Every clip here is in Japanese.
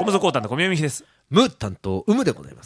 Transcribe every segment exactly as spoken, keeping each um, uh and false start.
ムゾコータンの小宮美です。 ム担当うむでございます。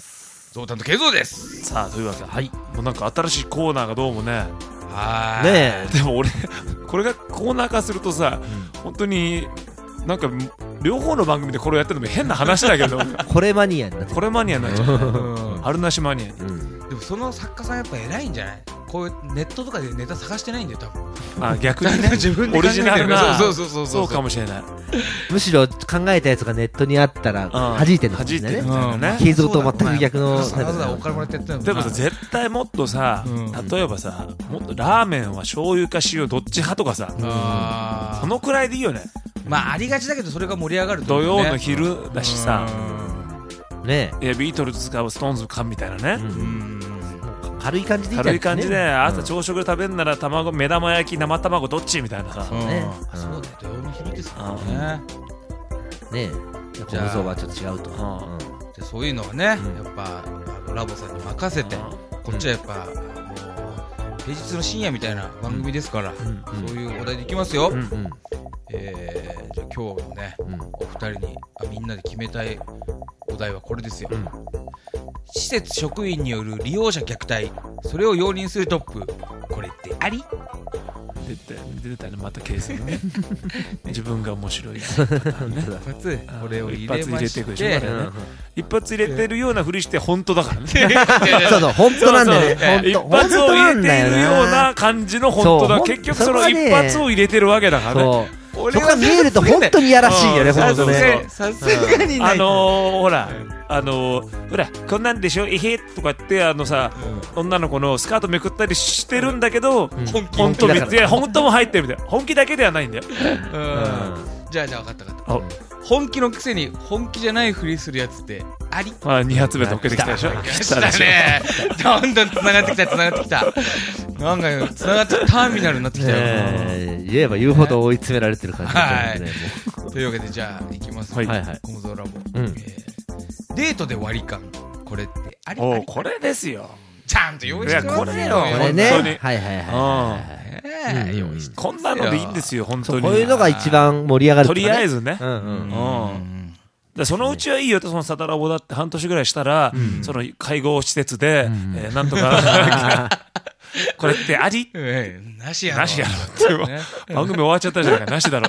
ゾウ担当ケイゾウです。 さあというわけで、 はい、 もうなんか新しいコーナーがどうもね。 はいねえでも俺これがコーナー化するとさ、うん、本当になんか両方の番組でこれをやってるのも変な話だけどこれマニアになっちゃう。 これマニアになっちゃう春なしマニアに、うん、 でもその作家さんやっぱ偉いんじゃない？こういうネットとかでネタ探してないんだよ多分。 あ、逆にね自分でオリジナルなそうそうそうそうそうかもしれない。 むしろ考えたやつがネットにあったら弾いてるのかもしれないね。 弾いてるね。 ケイゾウと全く逆の。 わざわざお金もらってやってるの。 でもさ絶対もっとさ、うん、例えばさもっとラーメンは醤油か塩どっち派とかさ、うん、そのくらいでいいよね。 まあありがちだけどそれが盛り上がると、 ね、土曜の昼だしさ、 ねえビートルズ使うストーンズかみたいなね。うん、 軽い感じでいいんだよね。 軽い感じで、うん、朝朝食で食べるなら卵目玉焼き生卵どっちみたいなさ。 そうね。 うん、そうだよ土曜の昼ですからね。 ねえ、じゃあ構造はちょっと違うと。うん、じゃあそういうのはね、やっぱあのラボさんに任せて、こっちはやっぱ、うん、もう平日の深夜みたいな番組ですから、うん、そういうお題でいきますよ。うんうん、えー、じゃあ今日のね、うん、お二人にあみんなで決めたいお題はこれですよ。うん、施設職員による利用者虐待、それを容認するトップ、これってあり？ 出て出たねまたケースのね自分が面白い、ね、 一発これを入れまして、 一発入れていくでしょ、ね、一発入れてるようなふりして本当だからねそうそう本当なんだよね。 一発を入れているような感じの本当だ。結局その一発を入れてるわけだからね。 そこが見えると本当にやらしいよね。本当ね。 さすがにない。 あのー、ほらあのー、ほらこんなんでしょえへとかってあのさ、うん、女の子のスカートめくったりしてるんだけど、うん、本気本当みたいな本当も入ってるみたいな。本気だけではないんだよ。うん、 じゃあじゃあ分かった分かった。本気のくせに本気じゃないふりするやつってあり？ あに発目とっけてきたでしょ。 来たね。どんどんつながってきたつながってきた。なんかつながってターミナルになってきたよ。 えー、言えば言うほど追い詰められてる感じですね。はい。というわけでじゃあいきます。 はいはい。 コムゾーラボ。うん、えー、デートで割り勘、これってあり？ おーこれですよ。 ちゃんと用意してますよ。 これよ。 これね。はいはいはい。 用意してこんなのでいいんですよ本当に。 こういうのが一番盛り上がる。 とりあえずね。でそのうちはいいよと。そのサタラボだって半年ぐらいしたら、うん、その介護施設で、うんえー、なんとかこれってあり、 えー、なしやろなしやろって、ね、番組終わっちゃったじゃないか。なしだろ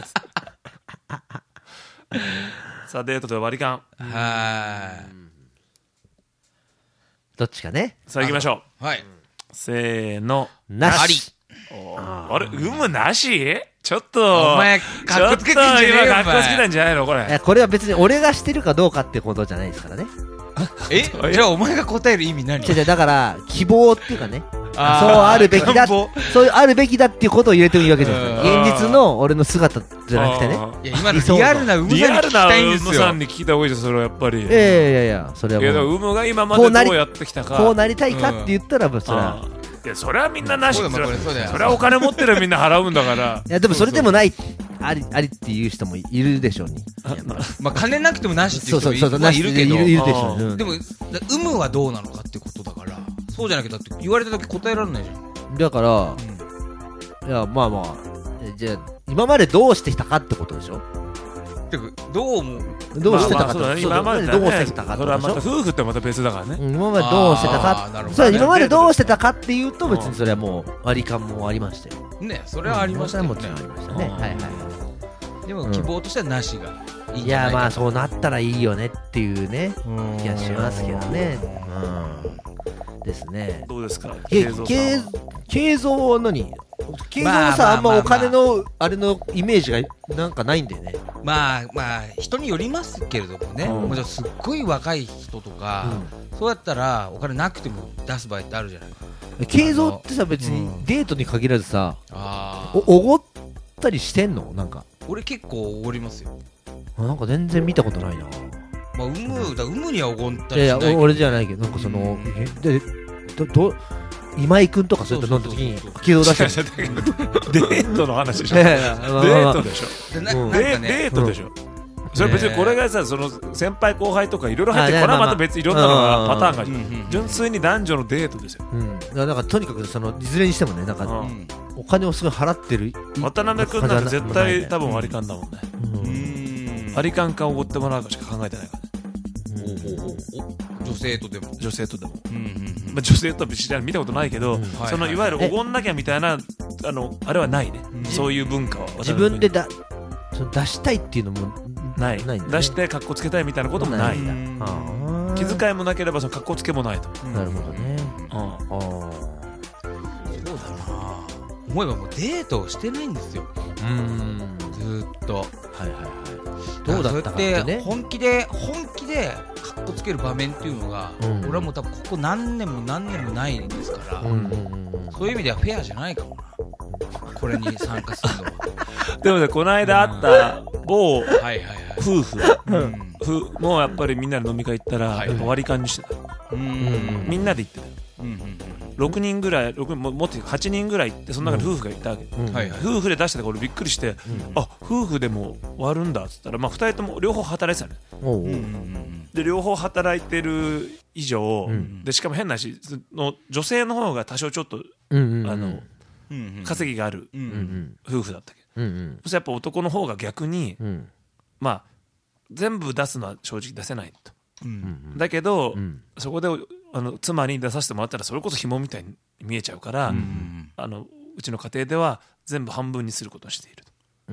さあデートで割り勘。 はいどっちかね。 さあ行きましょう。はいせーのなし。 あれ有無なし？ちょっとお前カッコつけてんじゃねえよ。 今カッコつけたんじゃないのこれ。 いやこれは別に俺がしてるかどうかってことじゃないですからね。 えじゃあお前が答える意味何？ じゃだから希望っていうかね。そうあるべきだ。そうあるべきだっていうことを入れてもいいわけじゃないですか。現実の俺の姿じゃなくてね。 いや今のリアルなウムさんに聞きたいんですよ。 リアルなウムさんに聞いた方がいいですよそれはやっぱり。 いやいやいやいやそれはもう。 いやウムが今までどうやってきたか。 こうなりたいかって言ったらそれは。 いやそれはみんななし。それはお金持ってるみんな払うんだから。 いやでもそれでもないありありっていう人もいるでしょうに。 まあ金なくてもなしっていう人もいるけど。 いるでしょう。 でも有無はどうなのかってことだから。そうじゃなきゃだって言われた時答えられないじゃん。 だから、うん、いやまあまあじゃあ今までどうしてきたかってことでしょ。 てかどうもどうしてたかって、 まあまあ、今までどうしてきたかってことでしょ。それはまた夫婦ってまた別だからね。 今までどうしてたか、それ今までどうしてたかっていうと別にそれはもう割り勘もありましたよね。 それはありましたよね。 もちろんありましたね。はいはいでも希望としてはなしがいいんいやまあそうなったらいいよねっていうね気がしますけどね。うんですね。 どうですか慶三は何慶三さんあんまお金のあれのイメージがなんかないんだよね。 まあまあ人によりますけれどもね、もうすっごい若い人とか、うん、そうやったらお金なくても出す場合ってあるじゃない。 慶三ってさ別にデートに限らずさ、うん、おごったりしてんの？なんか俺結構おごりますよ。 なんか全然見たことないな。 まあ、有無だ、有無にはおごったりしないけど。 いやいや俺じゃないけどなんかそのえでどど今井君とかそうやって飲んだ時に気を出してデートの話でしょ。デートでしょ。デートでしょ。それ別にこれがさその先輩後輩とかいろいろ入ってこれはまた別いろんなのがパターンが純粋に男女のデートですよ。 だからとにかくそのいずれにしてもねなんかお金をすごい払ってる渡辺君なんて絶対多分割り勘だもんね。割り勘かおごってもらうかしか考えてないからね。 女性とでも女性とでも、うんうんうん、まあ、女性とは別に見たことないけど、うん、そのいわゆるおごんなきゃみたいなあのあれはないね、うん、そういう文化は自分でだ出したいっていうのもない、ない、ね、出して格好つけたいみたいなこともないんだ。気遣いもなければその格好つけもないと、 うん、なるほどね、うん、ああそうだな、思えばもうデートをしてないんですよ、うん、ずっと。はいはいはい。どうだったかってね、本気で本気でカッコつける場面っていうのが、うん、俺はもう多分ここ何年も何年もないんですから、うんうんうん、そういう意味ではフェアじゃないかもな、これに参加するのは。 でもね、この間会った某夫婦もやっぱりみんなで飲み会行ったら割り勘にしてた、うん、みんなで行ってたよ、うんうん、ろくにんぐらいろくもっとはちにんぐらい行って、その中で夫婦がいたわけ、うん、夫婦で出してたから俺びっくりして、うん、あ、夫婦でも割るんだっつったら、まあ、ふたりとも両方働いてたね、うんうん、で両方働いてる以上、うん、でしかも変なしの女性の方が多少ちょっと、うんうん、あのうんうん、稼ぎがある夫婦だったけど、うんうん、そしてやっぱ男の方が逆に、うん、まあ全部出すのは正直出せないと、うん、だけど、うん、そこであの妻に出させてもらったらそれこそ紐みたいに見えちゃうから、うん、あのうちの家庭では全部半分にすることにしていると。 うん、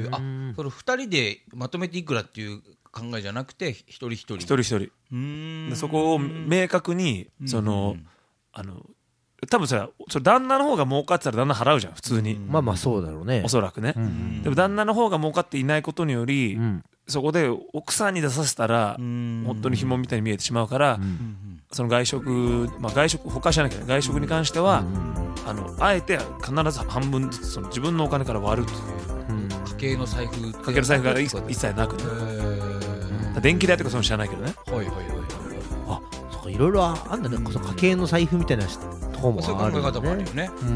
あ、それふたりでまとめていくらっていう考えじゃなくて一人一人一人一人うーんでそこを明確にその、うん、あの多分それはそれ旦那の方が儲かってたら旦那払うじゃん普通に、うん、 まあまあそうだろうね、 おそらくね、うん、でも旦那の方が儲かっていないことにより、うん、そこで奥さんに出させたら、うん、本当に紐みたいに見えてしまうから、うん、その外食、まあ、外食他知らなきゃ外食に関しては、うん、あのあえて必ず半分ずつその自分のお金から割るという、 うん、家計の財布家計の財布が一切なくね、電気代とかその知らないけどね、はいはいはい、 あ、そうか、いろいろあんだね、うん、家計の財布みたいなとこもある、ね、 そういう考え方もあるよね、うん、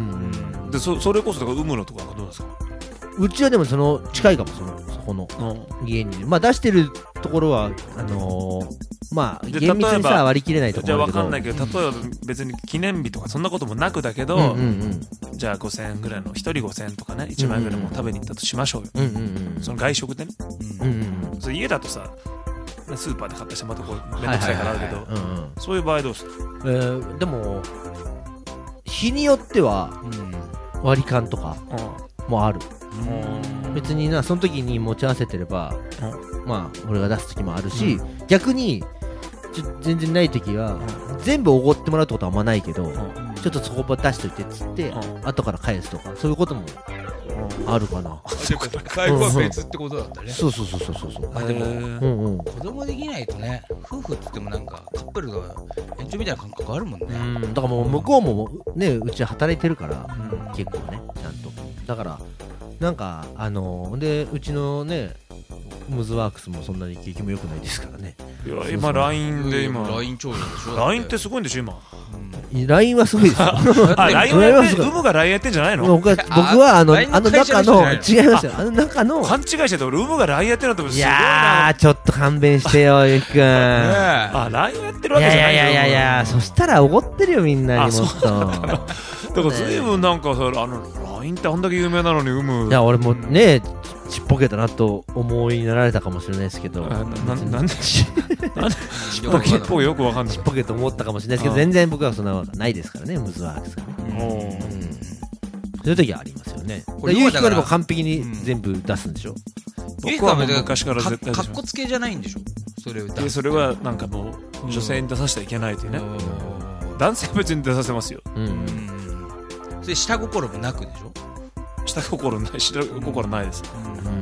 で そ, それこそだから産むのとかどうなんですか。 うちはでもその近いかも、そのそこの家に、まあ出してるところはあのー、まあ厳密にさ割り切れないところだけど、 じゃあ分かんないけど、例えば別に記念日とかそんなこともなくだけど、うんうんうん、じゃあごせんえんぐらいのひとりごせんえんとかねいちまんえんぐらいも食べに行ったとしましょうよ、うんうんうん、その外食でね、うんうんうん、それ家だとさスーパーで買ったしてまたこうめんどくさいからあるけど、そういう場合どうする、 えー、でも日によっては割り勘とかもある、うん、別になその時に持ち合わせてれば、うん、まあ俺が出す時もあるし、うん、逆にちょ全然ない時は、うん、全部おごってもらうってことはあんまないけど、うん、ちょっとそこば出しといてっつって、うん、後から返すとかそういうこともあるかな。 最後は別ってことだったね、うん、 そうそうそうそうそう。 あでも、うんうん、子供できないとね、夫婦って言ってもなんかカップルが延長みたいな感覚あるもんね、うん、 だからもう向こうもねうち働いてるから、うん、結構ねちゃんとだからなんかあのー、でうちのねムズワークスもそんなに景気も良くないですからね。 いや今 ライン で今ライン 超人でしょ。 ライン ってすごいんでしょ今、 うん、ライン はすごいですよあ ライン はやってうむが ライン やってんじゃないの。 僕は僕はあのあの中の違いますよ、あの中の勘違いしてた俺うむが ライン やってるのってすごいな。いやーちょっと勘弁してよゆきくんあ ライン やってるわけじゃないよ。 いやいやいやいやそしたらおごってるよみんなにもっとだから随分なんかさあの ライン ってあんだけ有名なのにうむいや俺もねちっぽけだなと思いになられたかもしれないですけど、 ななんでちっぽけっぽいよくわかんない。 ちっぽけと思ったかもしれないですけど、全然僕はそんなことないですからね、ムズワークスがね。うん、そういう時はありますよね。ゆうきくんでも完璧に全部出すんでしょ。 僕は昔から絶対かっこつけじゃないんでしょ。それを出す。 それはなんかもう女性に出させてはいけないというね。男性は別に出させますよ。 それ下心もなくでしょ。 下心ない下心ないです、うんうん、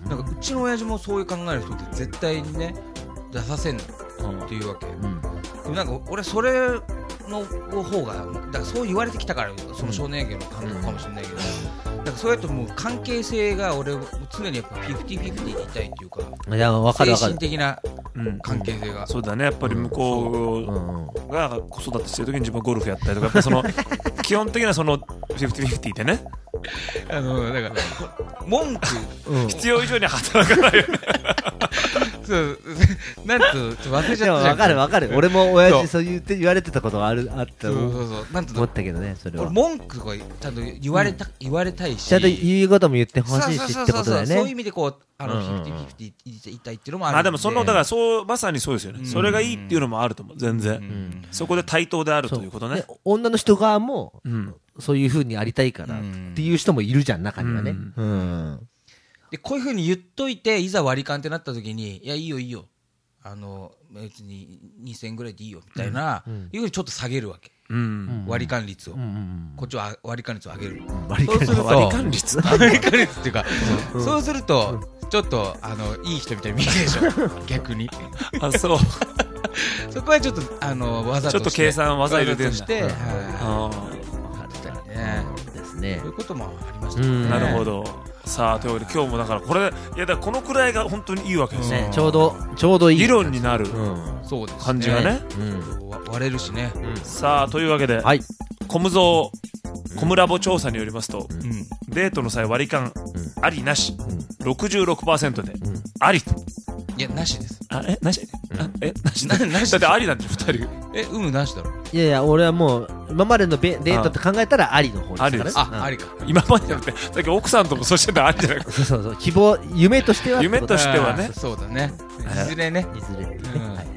なんかうちの親父もそういう考える人って絶対にね出させんのっていうわけ、うん、でもなんか俺それの方がだからそう言われてきたからその少年野球の感覚かもしれないけど、うん、だからそうやってもう関係性が俺常にやっぱフィフティフィフティでいたいっていうか、いや分かる分かる精神的な関係性が、うん、 そうだねやっぱり向こうが子育てしてる時に自分はゴルフやったりとかやっぱその基本的なそのフィフティフィフティでねあのだから文句、うん、必要以上に働かないよねそうなんと忘れちゃったじゃん。 わかるわかる。俺も親父そう言って言われてたことがあるあったそうそうそうなんと思ったけどね、それは。 文句がちゃんと言われた言われたいし、 ちゃんと言うことも言ってほしいしってことだよね。 そういう意味でこうあのフィフティフィフティ言いたいっていうのもあるんで。 あでもそのだからそうまさにそうですよね。それがいいっていうのもあると思う。全然そこで対等であるということね。 女の人側もそういう風にありたいからっていう人もいるじゃん、中にはね。 でこういう風に言っといていざ割り勘ってなった時にいやいいよいいよあの別ににせんえんぐらいでいいよみたいな、うん、いう風にちょっと下げるわけ、うん、割り勘率を、うん、こっちは割り勘率を上げる、うん、 割り勘率割り勘率割り勘率っていうか、うん、そうするとちょっとあのいい人みたいに見えるでしょ逆にあそうそこはちょっとあの技としてちょっと計算技入れてるんだして、はい、ああねですねそういうこともありましたね、 なるほど。さあというわけで今日もだからこれいやだこのくらいが本当にいいわけですね。 ちょうどちょうどいい議論になる感じがね、 割れるしね。 さあというわけでコムゾーコムラボ調査によりますとデートの際割り勘ありなし ろくじゅうろくパーセント でありと。 いやなしです。 あえなしえなしなしだってありなんてふたりえうむなしだろ。 いやいや俺はもう今までのデートって考えたらありの方ですから。 あありか。 今までじゃなくてさっき奥さんともそうしてたらありじゃなくてそうそうそう希望夢としては夢としてはね。 そうだねいずれねいずれ